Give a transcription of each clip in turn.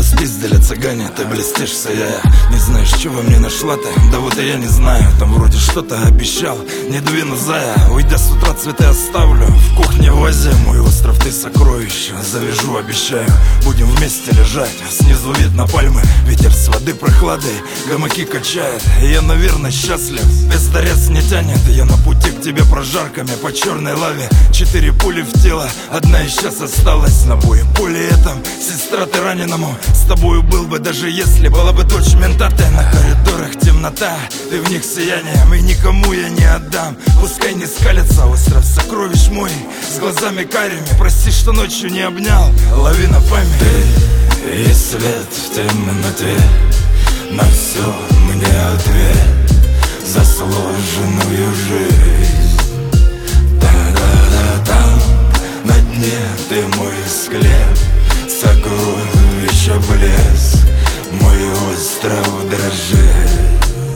спиздили цыгане, ты блестишь, сияя. Не знаешь, что во мне нашла ты? Да вот и я не знаю. Там вроде что-то обещал, не двину зая. Уйдя с утра цветы оставлю в кухне в вазе. Мой остров ты сокровище, завяжу, обещаю. Будем вместе лежать, снизу вид на пальмы. Ветер с воды прохладой, гамаки качает. И я, наверное, счастлив, песторез не тянет. Я на пути к тебе прожарками по черной лаве. 4 пули в тело, одна и сейчас осталась. На боем поле этом, сестра ты раненому. С тобою был бы, даже если была бы дочь мента. Ты на коридорах темнота, ты в них сиянием. И никому я не отдам, пускай не скалится. Остров сокровищ мой, с глазами карими. Прости, что ночью не обнял, лови на память. Ты и свет в темноте, на все мне ответ за сложенную жизнь. Да-да-да, там на дне ты мой склеп, сокровища блеск, мой остров дрожит.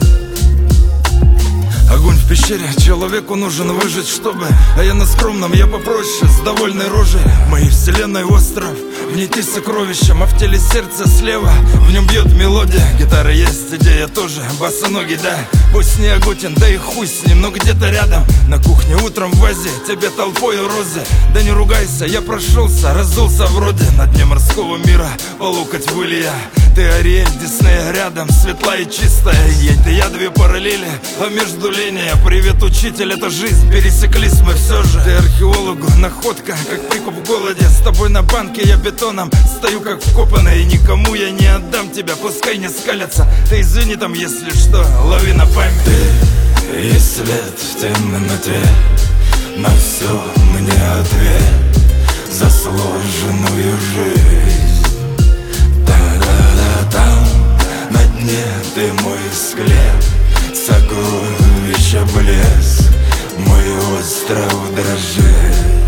Огонь в пещере, человеку нужен выжить, чтобы. А я на скромном, я попроще, с довольной рожей. В моей вселенной остров, в ней ты сокровищем, а в теле сердце слева, в нем бьет мелодия. Гитара есть, идея тоже, босоногий, да. Пусть не Агутин, да и хуй с ним, но где-то рядом. На кухне утром в вазе, тебе толпой розы. Да не ругайся, я прошелся, разулся вроде. На дне морского мира, по локоть в Илья. Ты Ариэль, Дисней рядом, светла и чистая. Едь, да я две параллели, а между линия. Привет, учитель, это жизнь, пересеклись мы все же. Ты археологу, находка, как прикуп в голоде. С тобой на банке я бетоном стою как вкопанный. И никому я не отдам тебя, пускай не скалятся. Ты извини там, если что, лови на память. Ты и свет в темноте, на все мне ответ за сложенную жизнь. Да-да-да, там на дне ты мой склеп, сокровища блеск, мой остров дрожит.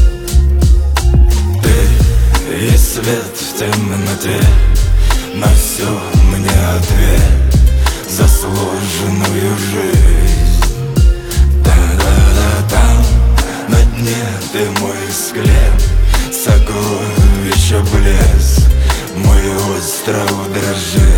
Ты и свет в темноте, на все мне ответ за сложенную жизнь. Да-да-да, там на дне ты мой склеп, сокровища блеск, мой остров дрожит.